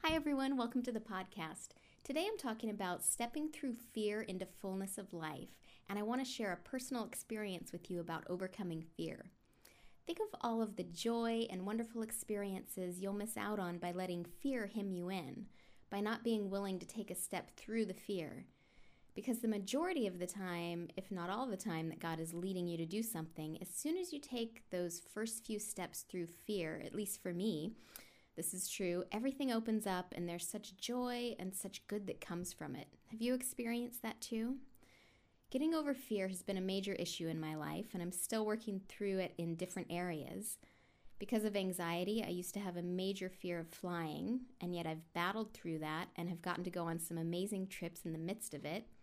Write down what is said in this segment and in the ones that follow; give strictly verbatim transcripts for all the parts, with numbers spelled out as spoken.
Hi everyone, welcome to the podcast. Today I'm talking about stepping through fear into fullness of life, and I want to share a personal experience with you about overcoming fear. Think of all of the joy and wonderful experiences you'll miss out on by letting fear hem you in, by not being willing to take a step through the fear. Because the majority of the time, if not all the time, that God is leading you to do something, as soon as you take those first few steps through fear, at least for me, this is true, everything opens up and there's such joy and such good that comes from it. Have you experienced that too? Getting over fear has been a major issue in my life, and I'm still working through it in different areas. Because of anxiety, I used to have a major fear of flying, and yet I've battled through that and have gotten to go on some amazing trips in the midst of it.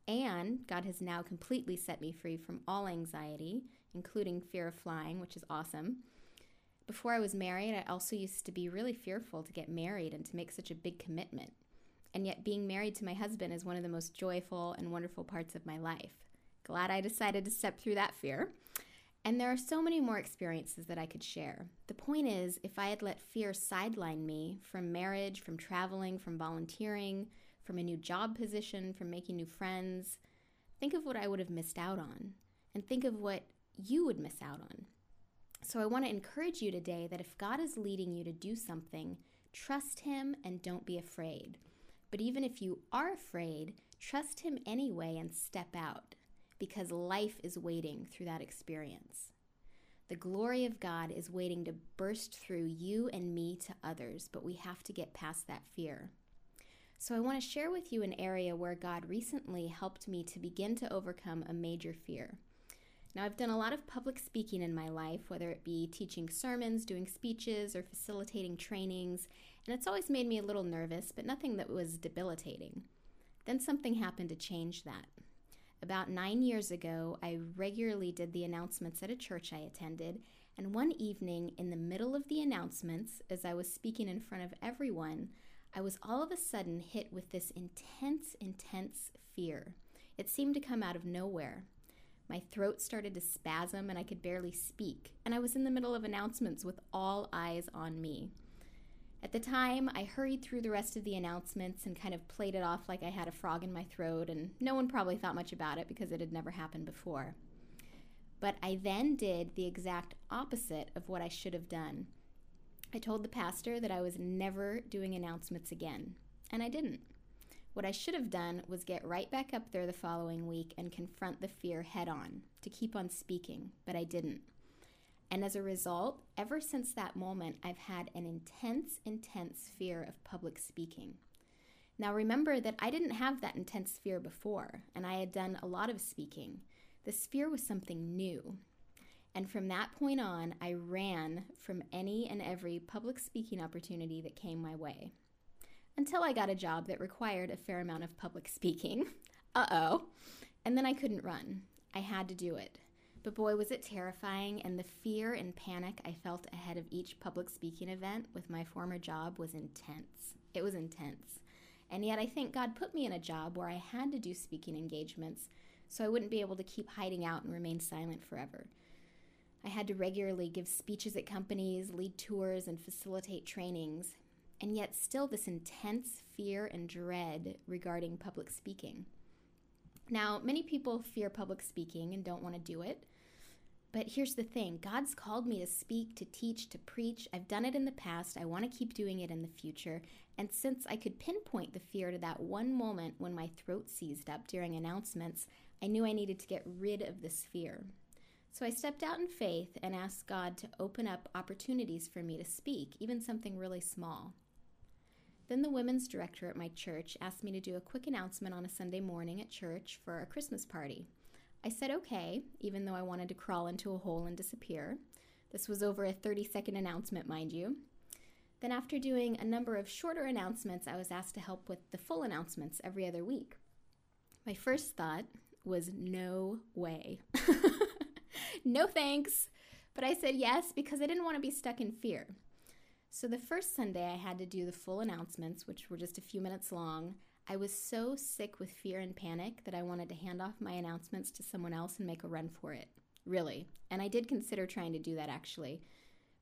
And God has now completely set me free from all anxiety, including fear of flying, which is awesome. Before I was married, I also used to be really fearful to get married and to make such a big commitment. And yet being married to my husband is one of the most joyful and wonderful parts of my life. Glad I decided to step through that fear. And there are so many more experiences that I could share. The point is, if I had let fear sideline me from marriage, from traveling, from volunteering, from a new job position, from making new friends, think of what I would have missed out on, and think of what you would miss out on. So I want to encourage you today that if God is leading you to do something, trust Him and don't be afraid. But even if you are afraid, trust Him anyway and step out, because life is waiting through that experience. The glory of God is waiting to burst through you and me to others, but we have to get past that fear. So I want to share with you an area where God recently helped me to begin to overcome a major fear. Now, I've done a lot of public speaking in my life, whether it be teaching sermons, doing speeches, or facilitating trainings, and it's always made me a little nervous, but nothing that was debilitating. Then something happened to change that. About nine years ago, I regularly did the announcements at a church I attended, and one evening, in the middle of the announcements, as I was speaking in front of everyone, I was all of a sudden hit with this intense, intense fear. It seemed to come out of nowhere. My throat started to spasm and I could barely speak, and I was in the middle of announcements with all eyes on me. At the time, I hurried through the rest of the announcements and kind of played it off like I had a frog in my throat, and no one probably thought much about it because it had never happened before. But I then did the exact opposite of what I should have done. I told the pastor that I was never doing announcements again, and I didn't. What I should have done was get right back up there the following week and confront the fear head on, to keep on speaking, but I didn't. And as a result, ever since that moment, I've had an intense, intense fear of public speaking. Now remember that I didn't have that intense fear before, and I had done a lot of speaking. This fear was something new. And from that point on, I ran from any and every public speaking opportunity that came my way. Until I got a job that required a fair amount of public speaking. Uh-oh. And then I couldn't run. I had to do it. But boy, was it terrifying, and the fear and panic I felt ahead of each public speaking event with my former job was intense. It was intense. And yet I think God put me in a job where I had to do speaking engagements so I wouldn't be able to keep hiding out and remain silent forever. I had to regularly give speeches at companies, lead tours, and facilitate trainings. And yet still this intense fear and dread regarding public speaking. Now, many people fear public speaking and don't want to do it. But here's the thing. God's called me to speak, to teach, to preach. I've done it in the past. I want to keep doing it in the future. And since I could pinpoint the fear to that one moment when my throat seized up during announcements, I knew I needed to get rid of this fear. So I stepped out in faith and asked God to open up opportunities for me to speak, even something really small. Then the women's director at my church asked me to do a quick announcement on a Sunday morning at church for a Christmas party. I said okay, even though I wanted to crawl into a hole and disappear. This was over a thirty-second announcement, mind you. Then after doing a number of shorter announcements, I was asked to help with the full announcements every other week. My first thought was no way. No thanks. But I said yes because I didn't want to be stuck in fear. So the first Sunday I had to do the full announcements, which were just a few minutes long. I was so sick with fear and panic that I wanted to hand off my announcements to someone else and make a run for it. Really. And I did consider trying to do that actually.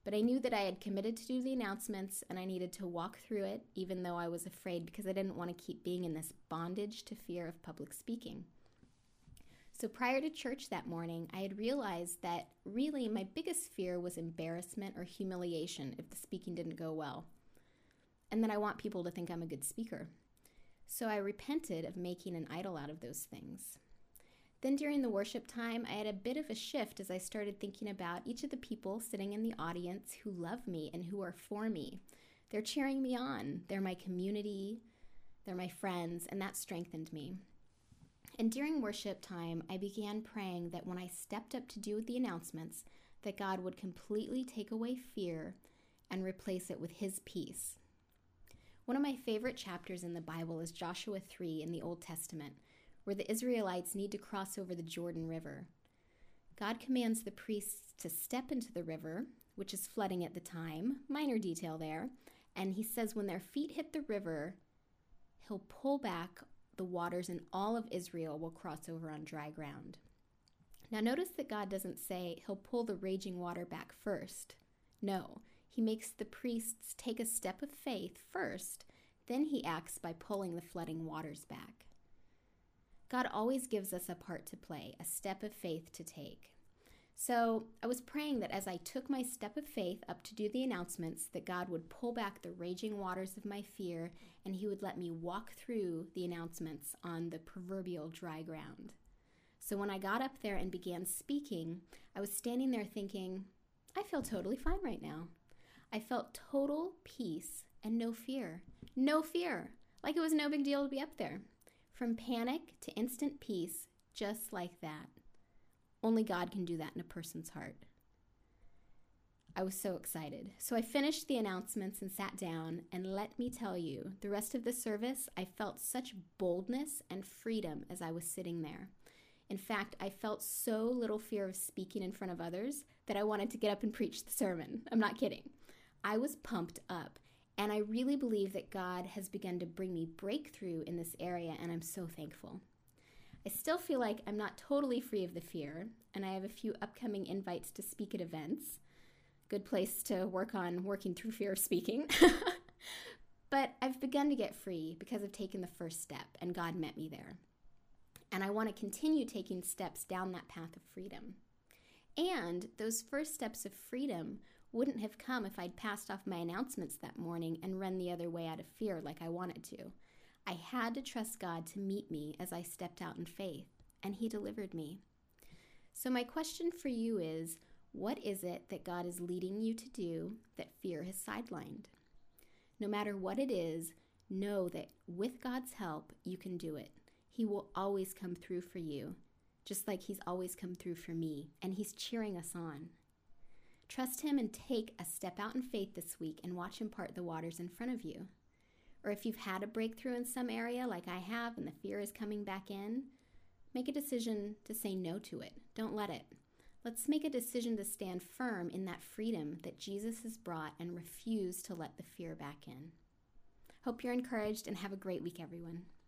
But I knew that I had committed to do the announcements and I needed to walk through it, even though I was afraid because I didn't want to keep being in this bondage to fear of public speaking. So prior to church that morning, I had realized that really my biggest fear was embarrassment or humiliation if the speaking didn't go well. And that I want people to think I'm a good speaker. So I repented of making an idol out of those things. Then during the worship time, I had a bit of a shift as I started thinking about each of the people sitting in the audience who love me and who are for me. They're cheering me on. They're my community. They're my friends, and that strengthened me. And during worship time, I began praying that when I stepped up to do the announcements, that God would completely take away fear and replace it with His peace. One of my favorite chapters in the Bible is Joshua three in the Old Testament, where the Israelites need to cross over the Jordan River. God commands the priests to step into the river, which is flooding at the time, minor detail there, and He says when their feet hit the river, He'll pull back the waters and all of Israel will cross over on dry ground. Now notice that God doesn't say He'll pull the raging water back first. No, He makes the priests take a step of faith first, then He acts by pulling the flooding waters back. God always gives us a part to play, a step of faith to take. So I was praying that as I took my step of faith up to do the announcements, that God would pull back the raging waters of my fear and He would let me walk through the announcements on the proverbial dry ground. So when I got up there and began speaking, I was standing there thinking, I feel totally fine right now. I felt total peace and no fear. No fear. Like it was no big deal to be up there. From panic to instant peace, just like that. Only God can do that in a person's heart. I was so excited. So I finished the announcements and sat down, and let me tell you, the rest of the service, I felt such boldness and freedom as I was sitting there. In fact, I felt so little fear of speaking in front of others that I wanted to get up and preach the sermon. I'm not kidding. I was pumped up. And I really believe that God has begun to bring me breakthrough in this area, and I'm so thankful. I still feel like I'm not totally free of the fear, and I have a few upcoming invites to speak at events. Good place to work on working through fear of speaking. But I've begun to get free because I've taken the first step, and God met me there. And I want to continue taking steps down that path of freedom. And those first steps of freedom wouldn't have come if I'd passed off my announcements that morning and run the other way out of fear like I wanted to. I had to trust God to meet me as I stepped out in faith, and He delivered me. So my question for you is, what is it that God is leading you to do that fear has sidelined? No matter what it is, know that with God's help, you can do it. He will always come through for you, just like He's always come through for me, and He's cheering us on. Trust Him and take a step out in faith this week and watch Him part the waters in front of you. Or if you've had a breakthrough in some area like I have and the fear is coming back in, make a decision to say no to it. Don't let it. Let's make a decision to stand firm in that freedom that Jesus has brought and refuse to let the fear back in. Hope you're encouraged and have a great week, everyone.